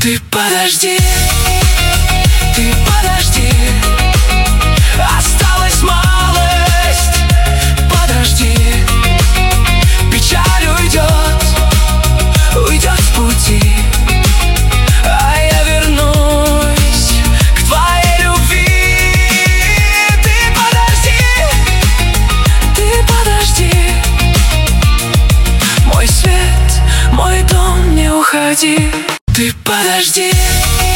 Ты подожди, ты подожди, осталась малость. Подожди, печаль уйдет, уйдет с пути, а я вернусь к твоей любви. Ты подожди, мой свет, мой дом, не уходи. Ты подожди.